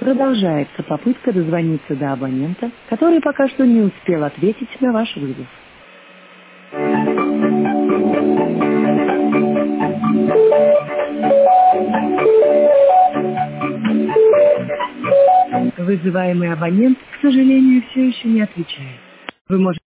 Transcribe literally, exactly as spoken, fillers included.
Продолжается попытка дозвониться до абонента, который пока что не успел ответить на ваш вызов. Вызываемый абонент, к сожалению, все еще не отвечает. Вы можете